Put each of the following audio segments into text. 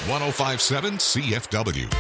1057 CFW.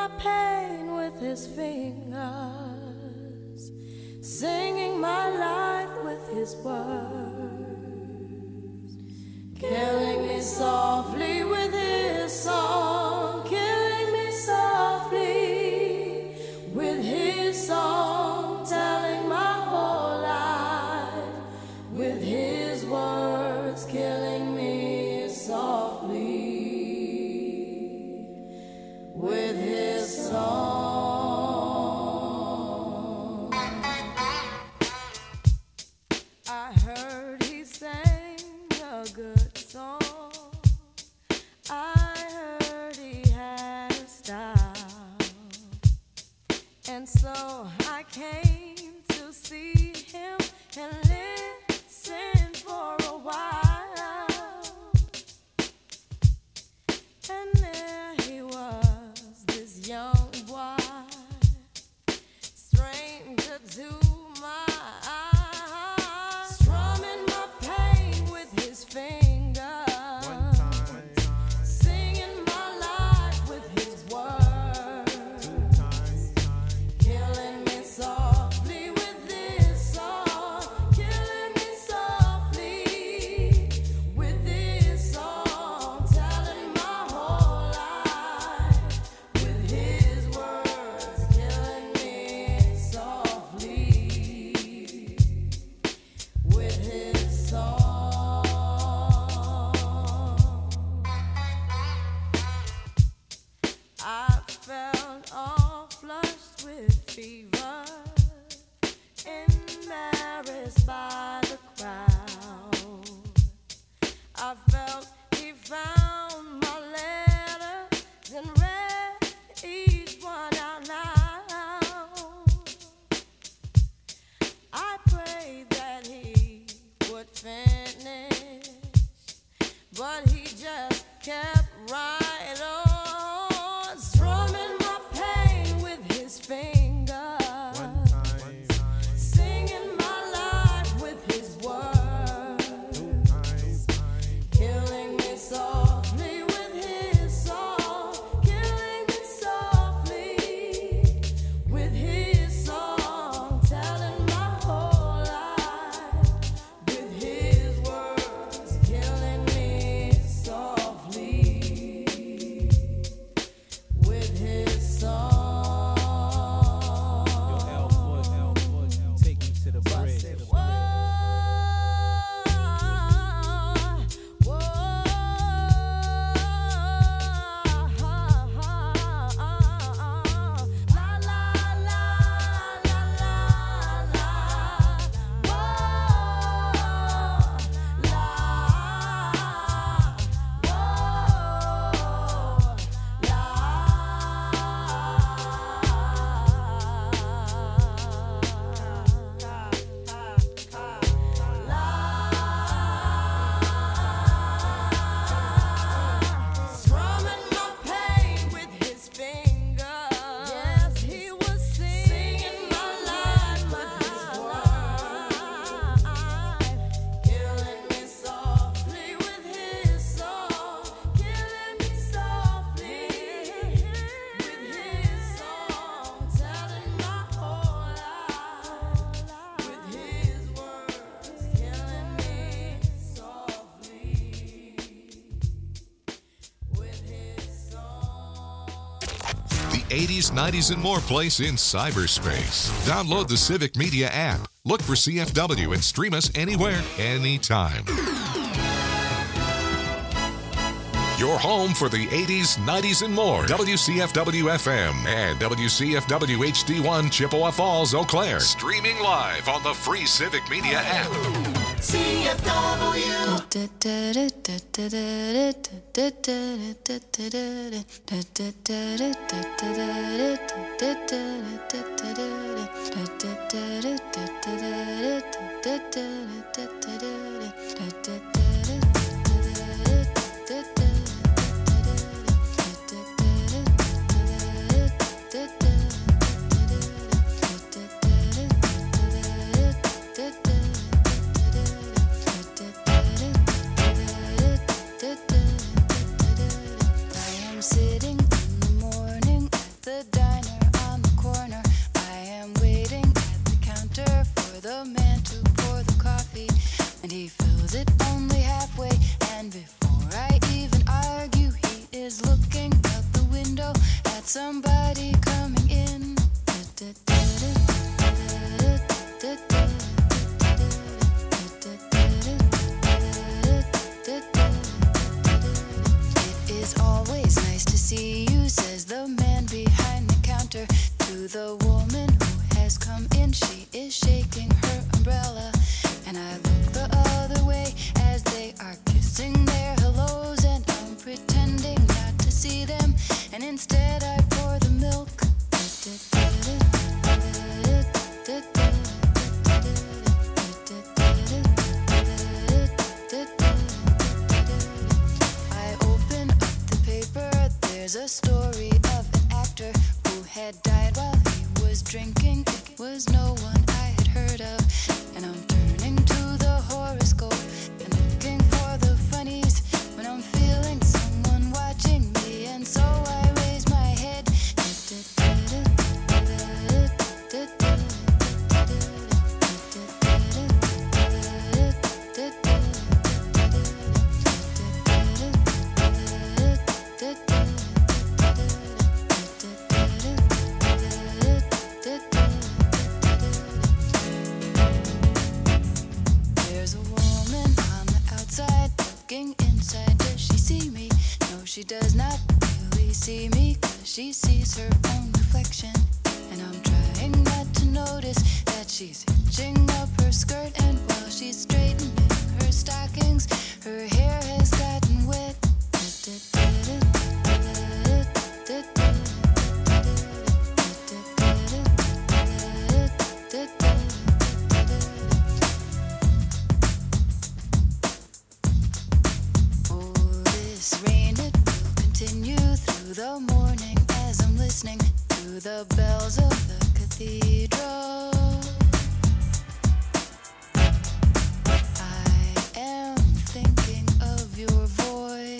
pain with his fingers, singing my life with his words, killing me softly with his song, killing me softly with his song, telling my whole life with his words, killing me softly with his song. I heard he sang a good song. I heard he had a style. And so I came to see him and listen for a while. And there he was, this young boy, stranger to my eyes, strumming my pain with his fingers, singing my life with his words, killing me softly with this song, killing me softly with this song, telling my whole life with his words, killing me softly with his song. I felt all flushed with fever, embarrassed by the crowd. I felt he found my letters and read each one out loud. I prayed that he would finish, but he just kept right on, strumming my pain with his fingers, singing my life with his words, killing me softly with his song, killing me softly with his song, telling my whole life with his words, killing me softly with his song. Take me to the bridge. Strumming my pain with his fingers. Yes, he was singing my life with his words, killing me softly with his song, killing me softly with his song, telling my whole life with his words, killing me softly with his song. The 80s, 90s, and more place in cyberspace. Download the Civic Media app. Look for CFW and stream us anywhere, anytime. Your home for the 80s, 90s, and more. WCFW FM and WCFW HD1 Chippewa Falls, Eau Claire. Streaming live on the free Civic Media app. I am sitting in the morning at the somebody coming in. It is always nice to see you, says the man behind the counter to the woman who has come in. She is shaking her umbrella, and I look the other way as they are kissing their hellos, and I'm pretending not to see them, and instead I pour the milk. I open up the paper, there's a story of an actor who had died while he was drinking. It was no one I had heard of, and I'm turning to the horoscope and looking for the funnies when I'm feeling someone watching me, and so I raise my head. There's a woman on the outside looking inside. Does she see me? No, she does not really see me, 'cause she sees her own reflection. And I'm trying not to notice that she's hitching up her skirt, and while she's straightening her stockings, her hair has gotten wet. Oh, this rain, it will continue through the morning as I'm listening to the bells of the cathedral. I am thinking of your voice.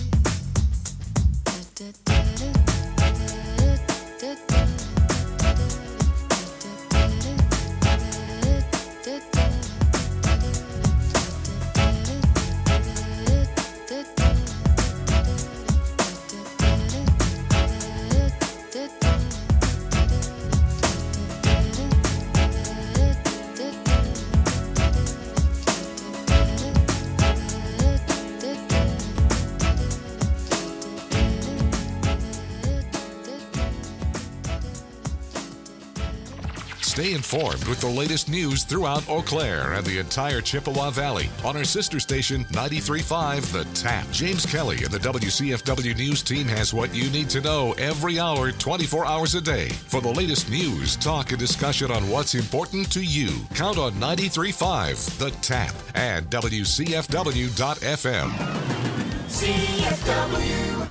Stay informed with the latest news throughout Eau Claire and the entire Chippewa Valley on our sister station 93.5 The Tap. James Kelly and the WCFW News team has what you need to know every hour, 24 hours a day. For the latest news, talk, and discussion on what's important to you, count on 93.5 The Tap and WCFW.FM. CFW.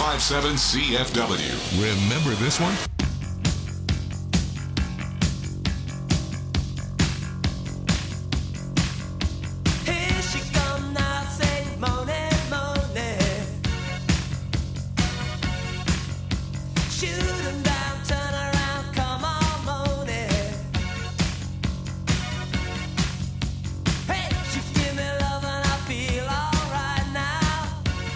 1057 CFW. Remember this one? Here she come now, say moaning, moaning. Shoot 'em down, turn around, come on, moaning. Hey, she give me love and I feel alright now.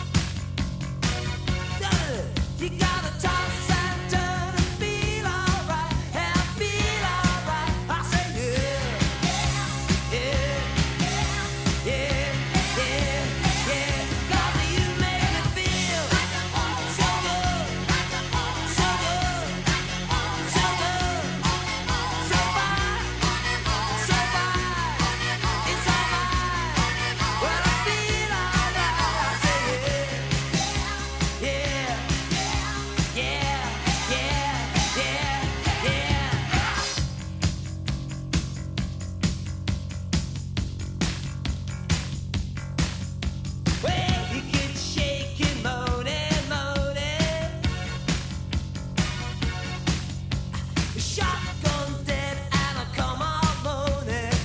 You gotta toss and turn and feel alright, and feel alright. I say yeah, yeah, yeah, yeah, yeah. 'Cause you make me feel so good, so good, so good, so fine, so fine. It's alright when I feel alright. I say yeah, yeah, yeah, yeah, yeah, yeah. Well, you get shaking, moaning, moaning. Shotgun dead and I come on moaning.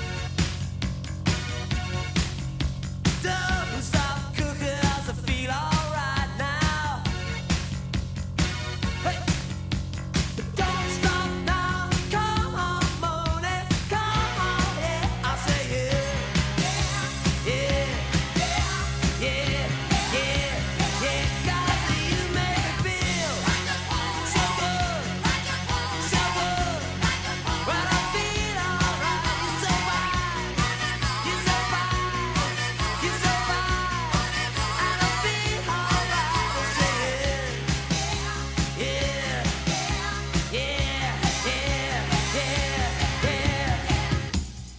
Don't stop cooking 'cause I feel alright now. Hey, don't stop now. Come on, moaning, come on, yeah. I say yeah, yeah, yeah, yeah, yeah. 'Cause you make me feel so good, so good. When I feel alright, you're so fine, you're so fine, you're so fine, and I feel alright. I say yeah, yeah, yeah, yeah, yeah, yeah.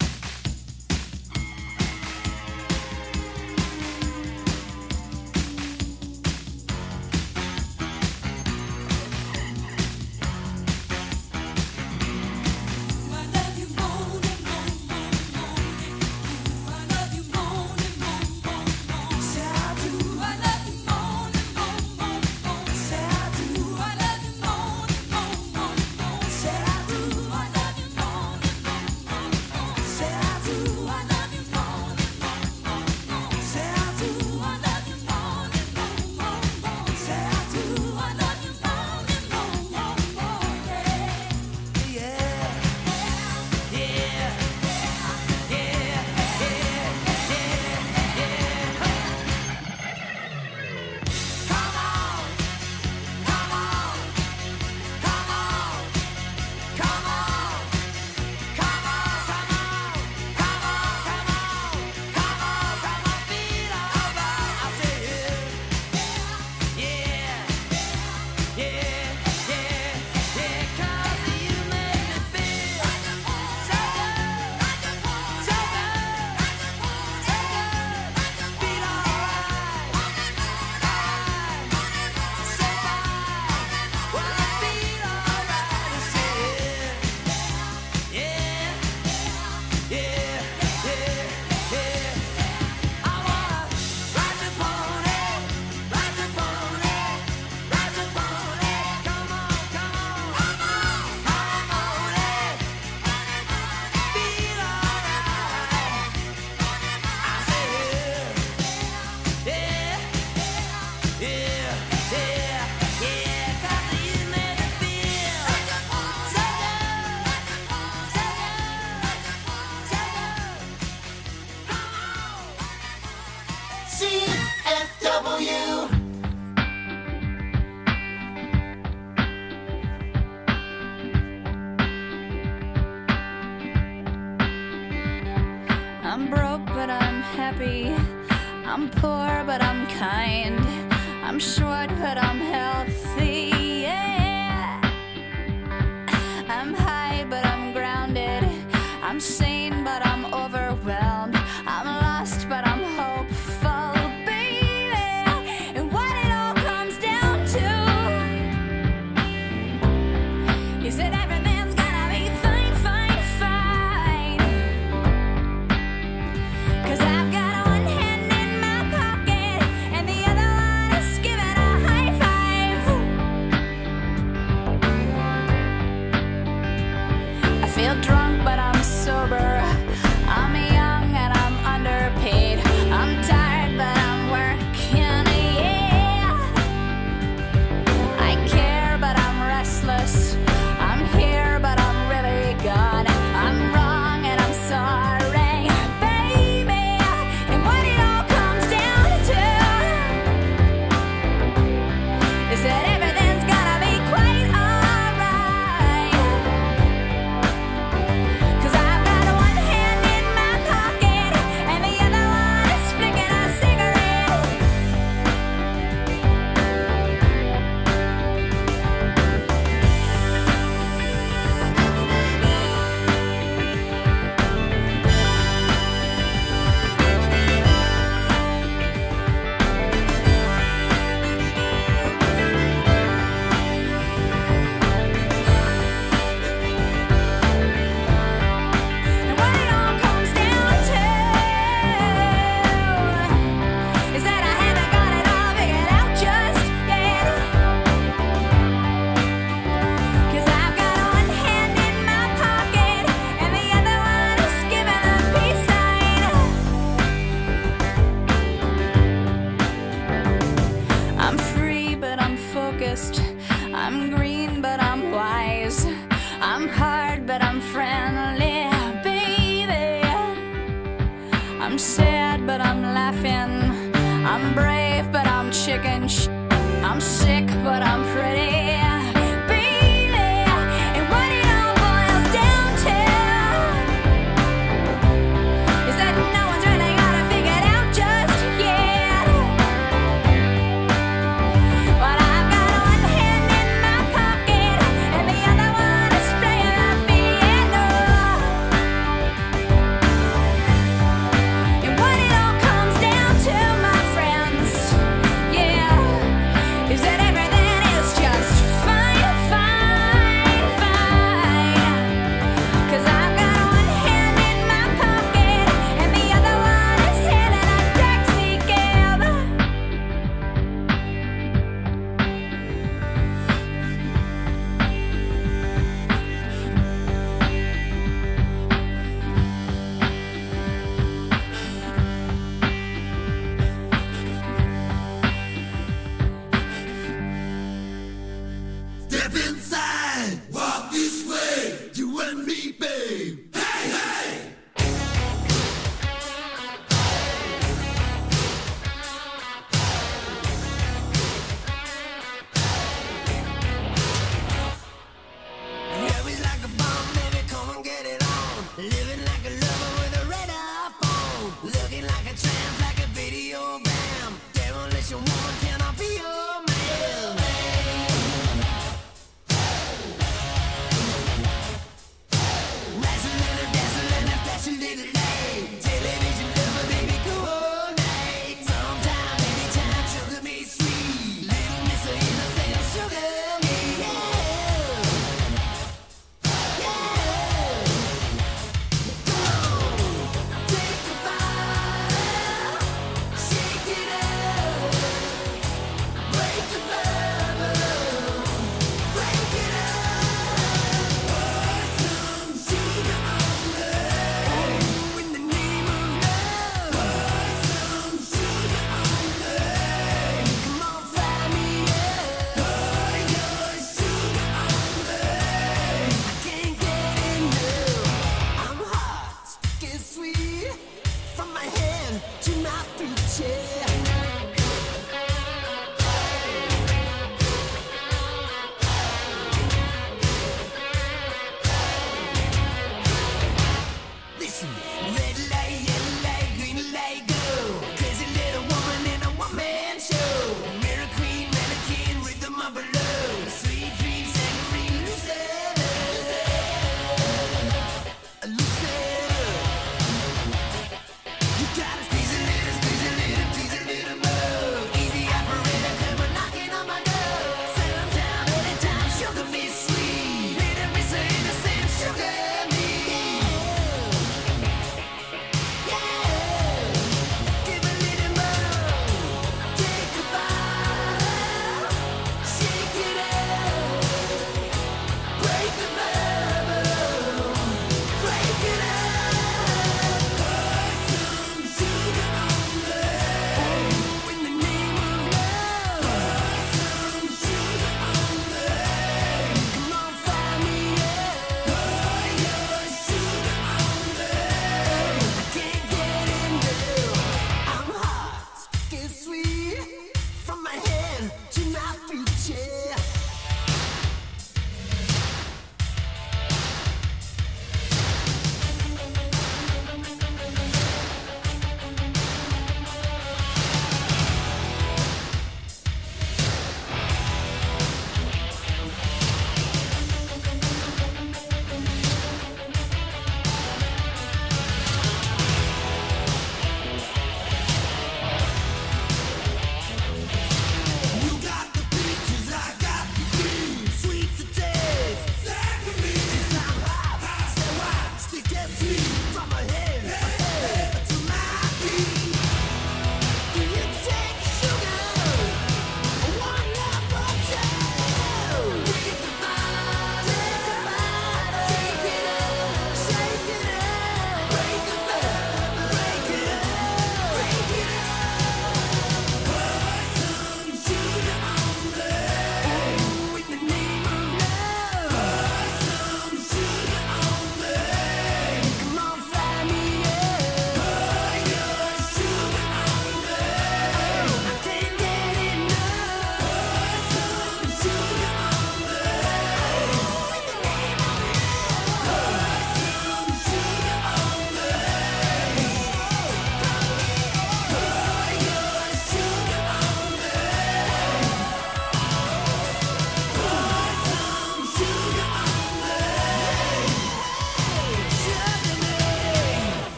CFW. I'm broke, but I'm happy. I'm poor, but I'm kind. I'm short, but I'm healthy. Yeah. I'm high, but I'm grounded. I'm sane, but I'm overwhelmed. I'm lost, but I'm hopeful, baby. And what it all comes down to is that everything's gonna be fine, fine, fine. 'Cause I've got one hand in my pocket and the other one is giving a high five. I'm sad, but I'm laughing. I'm brave, but I'm chicken. I'm sick, but I'm pretty. Squeeze a little,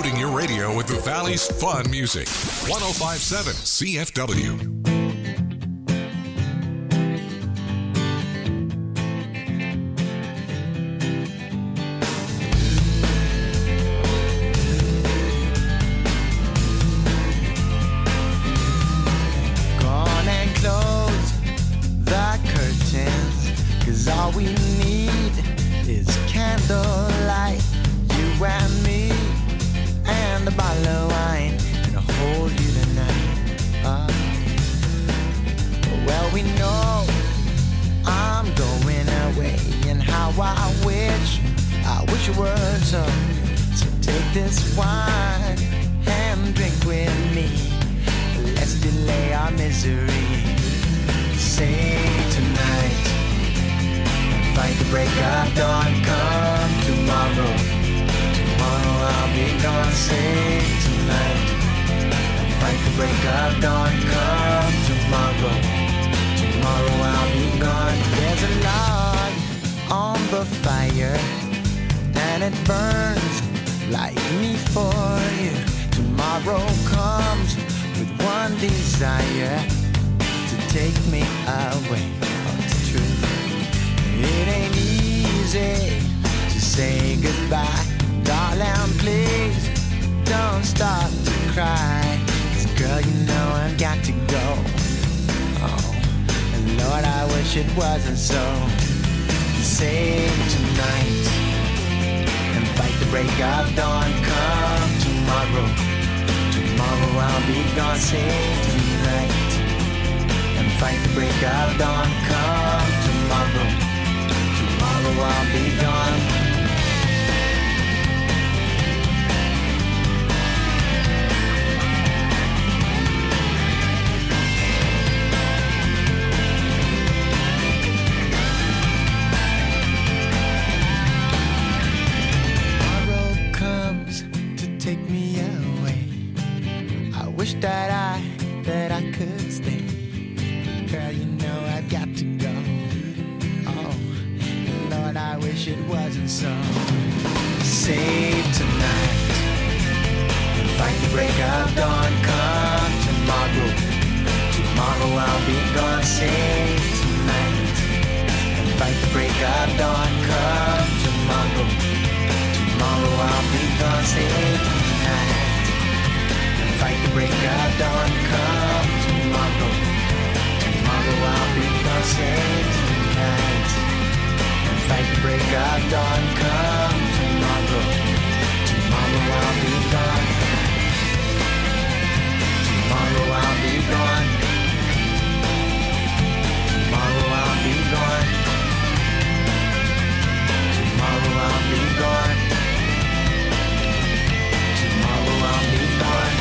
rebooting your radio with the Valley's fun music. 1057 CFW. Gone and close the curtains, 'cause all we need is candlelight. You and me and a bottle of wine, gonna hold you tonight. Well, we know I'm going away, and how I wish it were so. So take this wine and drink with me. Let's delay our misery. Say tonight, fight the break of dawn. Come tomorrow. Tomorrow I'll be gone. Say tonight, fight the break of dawn. Come tomorrow. Tomorrow I'll be gone. There's a log on the fire, and it burns like me for you. Tomorrow comes with one desire, to take me away. Oh, it's true. It ain't easy to say goodbye. Darling, please don't start to cry. 'Cause girl, you know I've got to go. Oh, and Lord, I wish it wasn't so. Save tonight and fight the break of dawn. Come tomorrow. Tomorrow I'll be gone. Save tonight and fight the break of dawn. Come tomorrow. Tomorrow I'll be gone. Take me away. I wish that I could stay. Girl, you know I've got to go. Oh, Lord, I wish it wasn't so. Save tonight and fight the break of dawn. Come tomorrow. Tomorrow I'll be gone. Save tonight and fight the break of dawn. Come tomorrow. Tomorrow I'll be gone. Save tonight and fight the break of dawn. Come tomorrow. Tomorrow I'll be gone. Save tonight and fight the break of dawn. Come tomorrow. Tomorrow I'll be gone. Tomorrow I'll be gone. Tomorrow I'll be gone. Tomorrow I'll be gone. Tomorrow I'll be gone.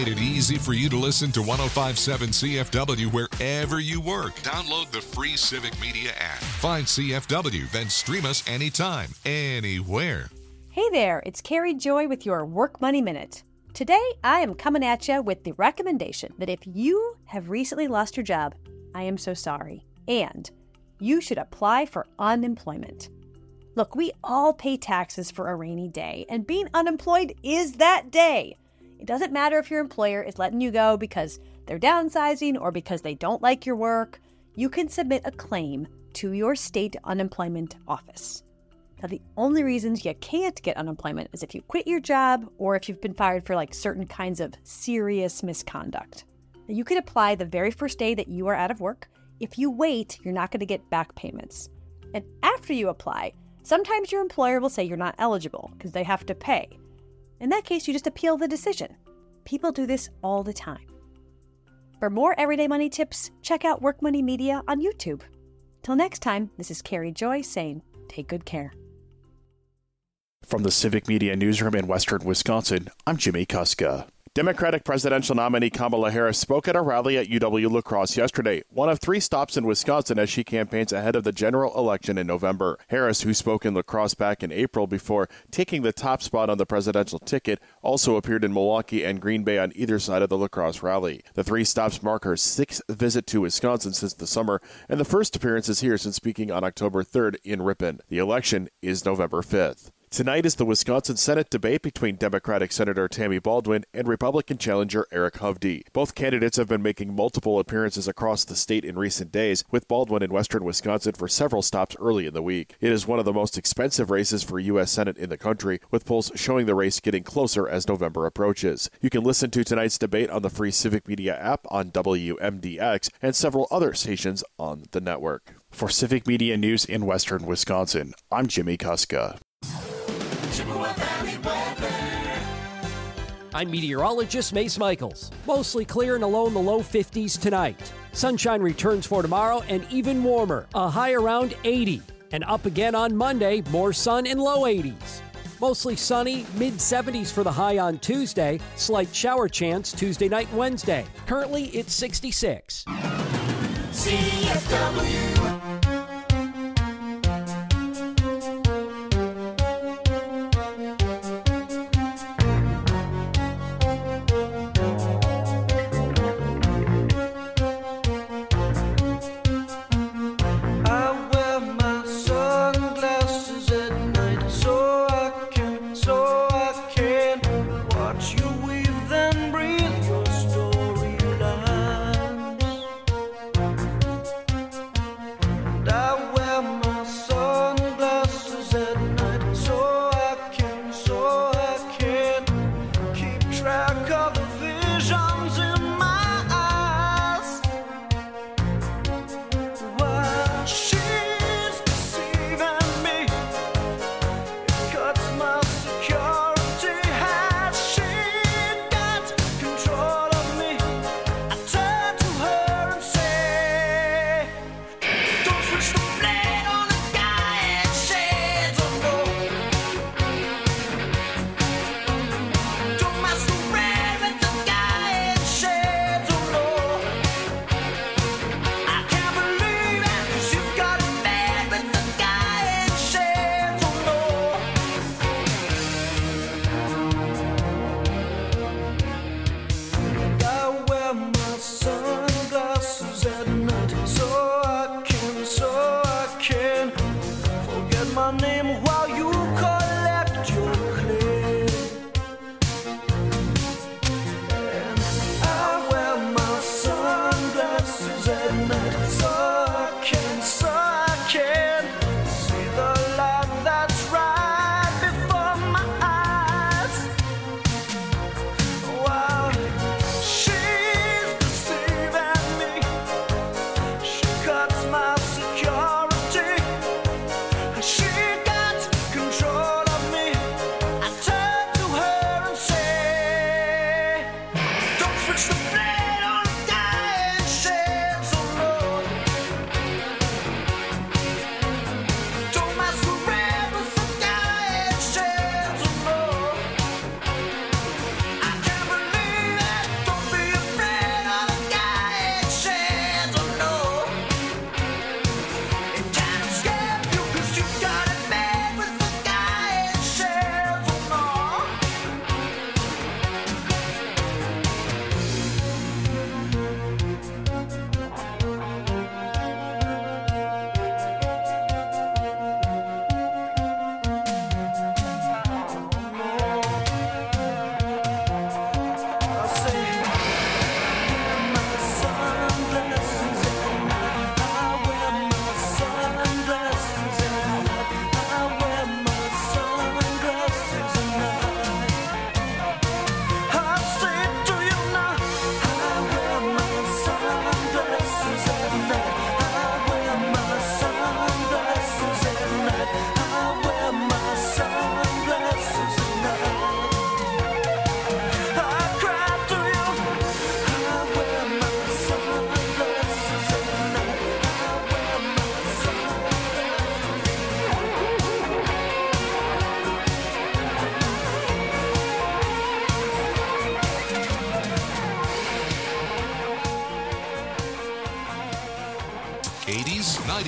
made it easy for you to listen to 105.7 CFW wherever you work. Download the free Civic Media app. Find CFW, then stream us anytime, anywhere. Hey there, it's Carrie Joy with your Work Money Minute. Today, I am coming at you with the recommendation that if you have recently lost your job, I am so sorry, and you should apply for unemployment. Look, we all pay taxes for a rainy day, and being unemployed is that day. It doesn't matter if your employer is letting you go because they're downsizing or because they don't like your work. You can submit a claim to your state unemployment office. Now, the only reasons you can't get unemployment is if you quit your job or if you've been fired for certain kinds of serious misconduct. Now, you can apply the very first day that you are out of work. If you wait, you're not going to get back payments. And after you apply, sometimes your employer will say you're not eligible because they have to pay. In that case, you just appeal the decision. People do this all the time. For more everyday money tips, check out Work Money Media on YouTube. Till next time, this is Carrie Joy saying, take good care. From the Civic Media Newsroom in Western Wisconsin, I'm Jimmy Kuska. Democratic presidential nominee Kamala Harris spoke at a rally at UW-La Crosse yesterday, one of 3 stops in Wisconsin as she campaigns ahead of the general election in November. Harris, who spoke in La Crosse back in April before taking the top spot on the presidential ticket, also appeared in Milwaukee and Green Bay on either side of the La Crosse rally. The 3 stops mark her 6th visit to Wisconsin since the summer, and the first appearances here since speaking on October 3rd in Ripon. The election is November 5th. Tonight is the Wisconsin Senate debate between Democratic Senator Tammy Baldwin and Republican challenger Eric Hovde. Both candidates have been making multiple appearances across the state in recent days, with Baldwin in western Wisconsin for several stops early in the week. It is one of the most expensive races for U.S. Senate in the country, with polls showing the race getting closer as November approaches. You can listen to tonight's debate on the free Civic Media app on WMDX and several other stations on the network. For Civic Media News in western Wisconsin, I'm Jimmy Kuska. I'm meteorologist Mace Michaels. Mostly clear and low in the low 50s tonight. Sunshine returns for tomorrow and even warmer, a high around 80. And up again on Monday, more sun and low 80s. Mostly sunny, mid-70s for the high on Tuesday. Slight shower chance Tuesday night and Wednesday. Currently, it's 66. CFW.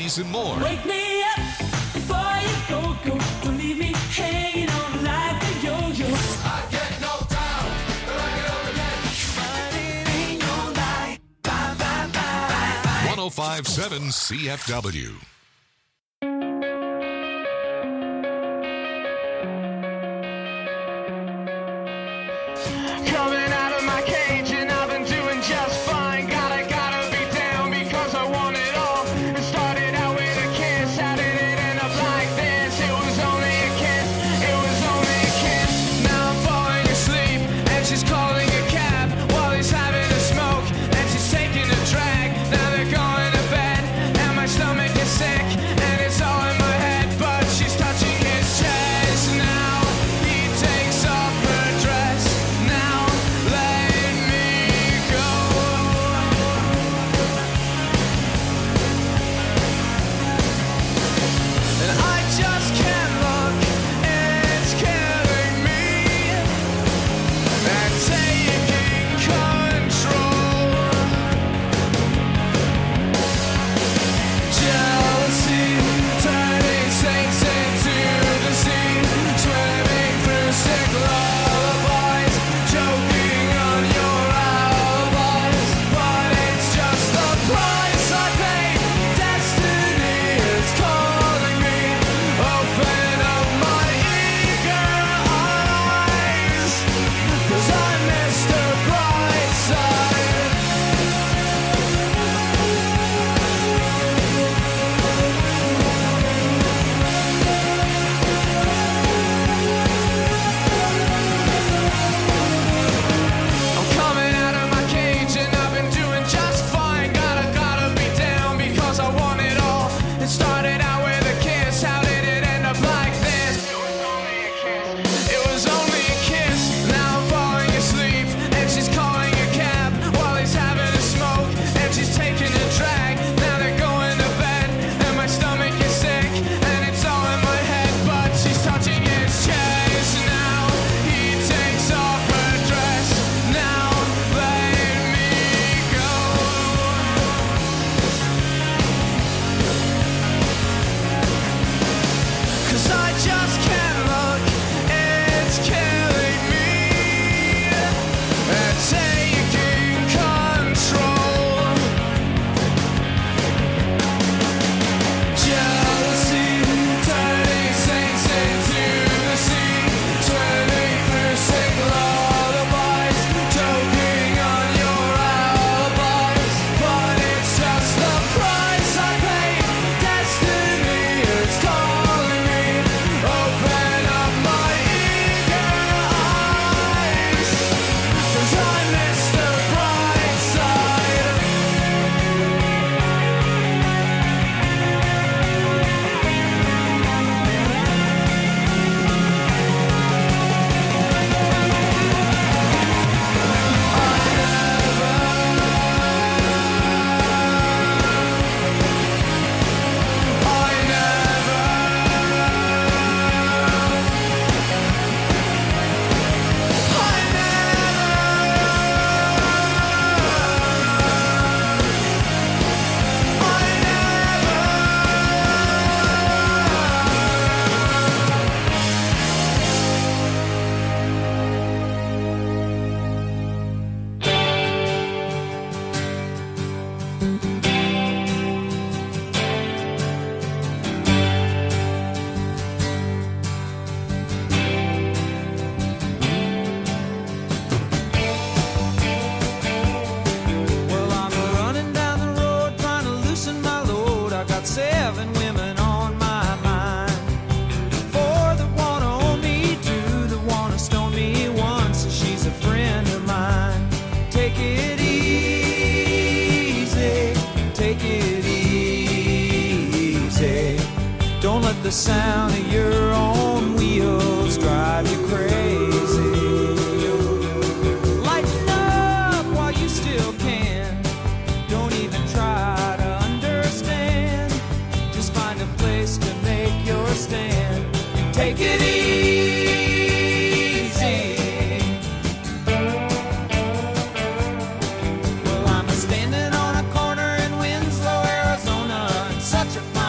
80s and more. Wake me up before you go. Don't leave me hanging on like a yo-yo. I get knocked down, but I get up again. But it ain't no lie. Bye, bye, bye. 105.7 CFW. Coming out of my cage and I've been doing just fine. Gotta be down because I want it all. It started out with a kiss. How did it end up like this? It was only a kiss. It was only a kiss. Now I'm falling asleep and she's calling a cab while he's having a smoke and she's taking a drag. Now they're going to bed and my stomach is sick and it's all in my head, but she's touching his chest. Now he takes off her dress. Now let me go. And I just can't look, it's killing me. And taking control. Jealousy, turning saints into the sea, swimming through sick lullabies, choking on your alibis. But it's just the price I pay. Destiny is calling me. Open up my eager eyes, 'cause I missed the bright side. I'm coming out of my cage and I've been doing just fine. Gotta be down because I want it all. It started out with a kiss. How did it end up like this? It was only a kiss. It was only a kiss. Now I'm falling asleep and she's calling a cab while he's having a smoke and she's taking a drag. Now they're going to bed and my stomach is sick and it's all in my head, but she's touching his chest. Now he takes off her dress. Now let me go. 'Cause I just can't look, it's killing me. And taking control. Jealousy, turning saints into the sea, swimming through sick lullabies, choking on your alibis. But it's just the price I pay. Destiny is calling me. Open up my eager eyes, 'cause I missed the bright side. Well, I'm running down the road trying to loosen my load. I got 7 women on my mind. 4 that wanna own me, 2 that wanna stone me, 1 says she's a friend of mine. Take it easy, take it easy. Don't let the sound of your own wheels drive you crazy. Lighten up while you still can. Don't even try to understand. Just find a place to make your stand. Take it easy. Well, I'm standing on a corner in Winslow, Arizona, in such a fine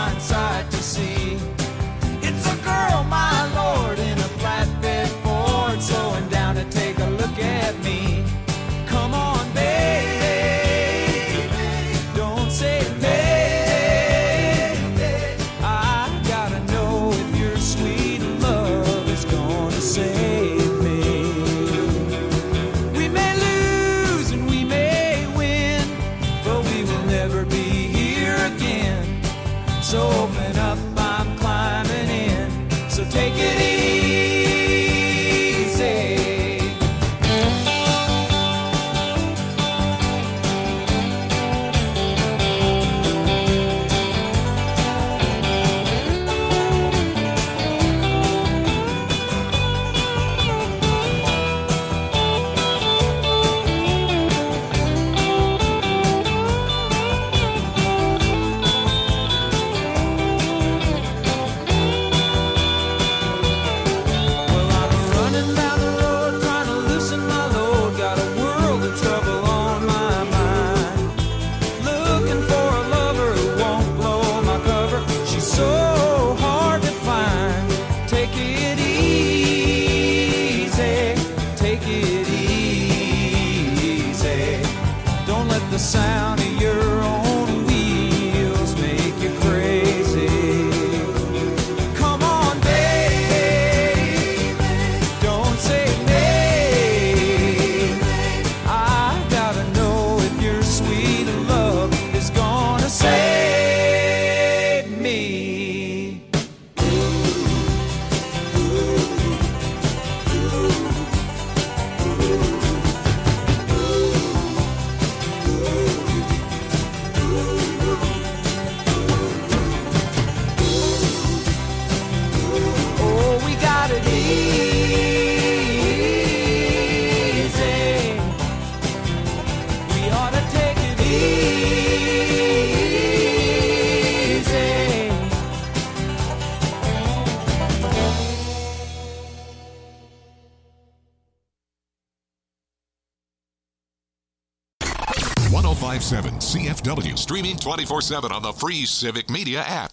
1057 CFW. Streaming 24/7 on the free Civic Media app.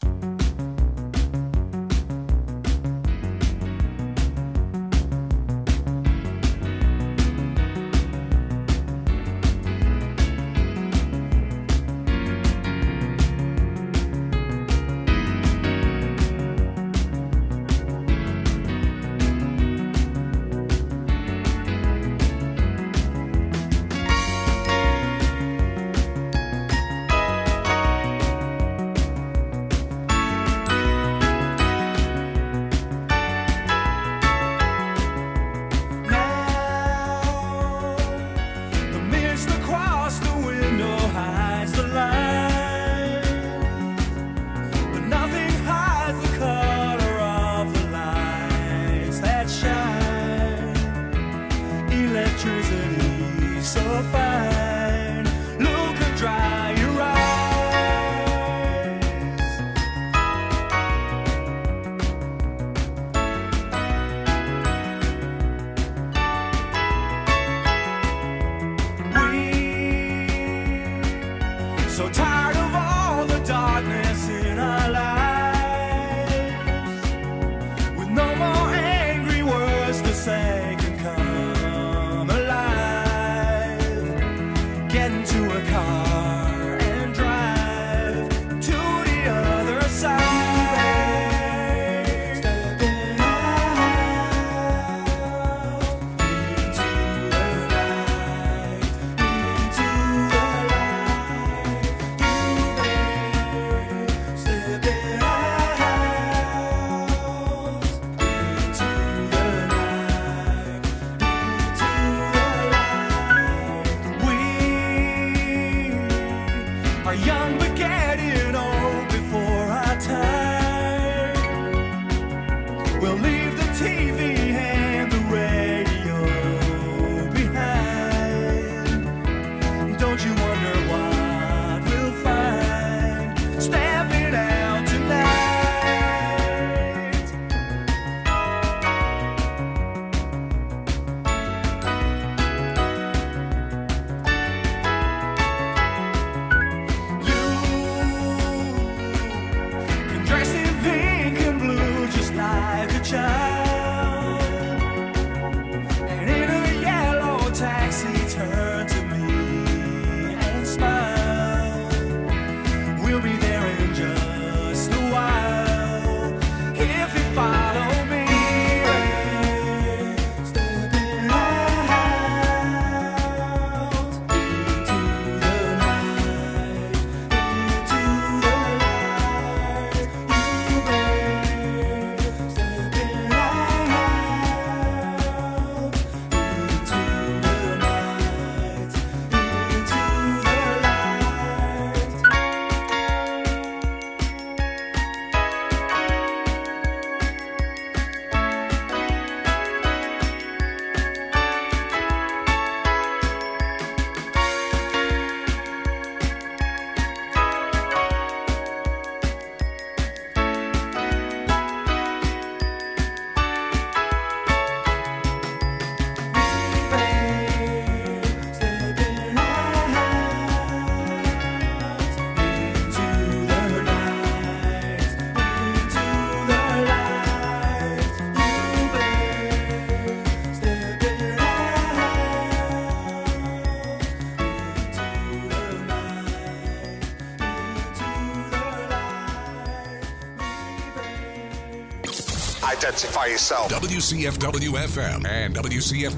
So tired of all the darkness in our lives, with no more angry words to say can come alive. Get into a car and drive to the other side. Stepping out into the light, into the young but getting old before our time. We'll leave the TV and the radio behind. Don't you wonder what we'll find stepping out tonight? Dress in pink and blue just like a child, and in a yellow taxi turn to me and smile. We'll be there in just a while if you follow me. Stepping out into the night, into the light. Identify yourself. WCFW FM and WCFW